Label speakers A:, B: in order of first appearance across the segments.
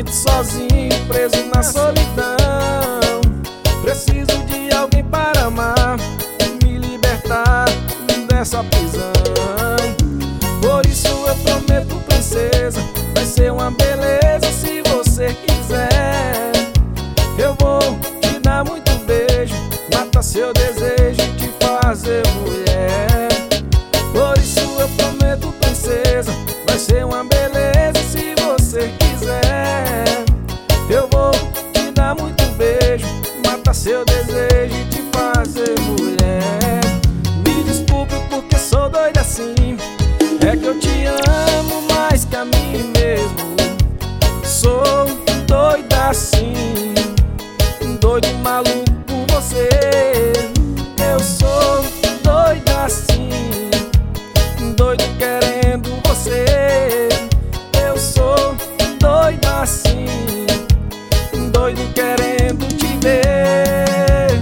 A: sinto sozinho, preso na solidão. Preciso de alguém para amar, me libertar dessa prisão. Por isso eu prometo, princesa, vai ser uma beleza se você quiser. Eu vou te dar muito beijo, mata seu desejo e te fazer mulher. Por isso eu prometo, princesa, vai ser uma beleza se você quiser. Eu vou te dar muito beijo, mata seu desejo e te fazer mulher. Me desculpe porque sou doida assim, é que eu te amo mais que a mim mesmo. Sou doida assim, doido maluco por você. Eu sou doida assim, doido querendo você. Eu sou doida assim, doido querendo te ver.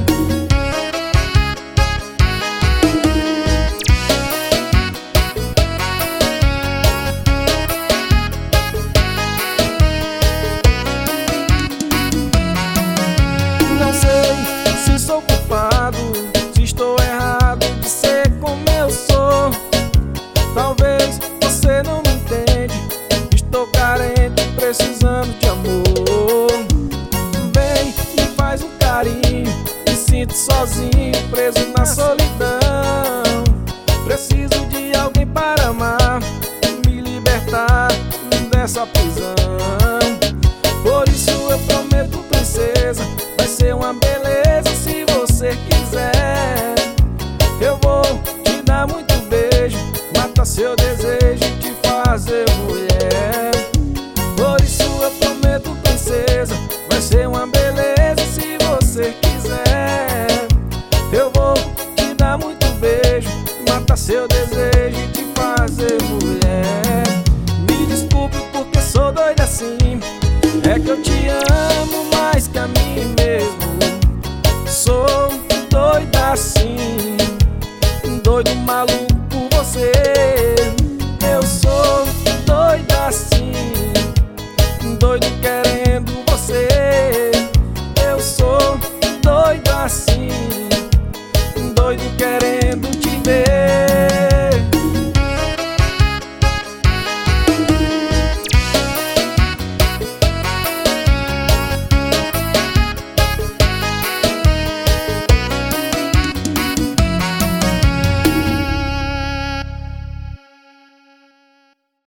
A: Não sei se sou culpado, se estou errado de ser como eu sou. Talvez você não me entende, estou carente, precisando de amor. Vem, me faz um carinho, me sinto sozinho, preso na solidão. Preciso de alguém para amar, me libertar dessa prisão. Por isso eu prometo, princesa, vai ser uma beleza se você quiser. Eu vou te dar muito beijo, mata seu desejo e te fazer mulher. Por isso eu prometo, princesa, vai ser uma beleza se você quiser. Eu vou te dar muito beijo, mata seu desejo e te fazer mulher. Me desculpe porque sou doida assim, é que eu te amo mais que a mim mesmo. Sou doida assim, doido maluco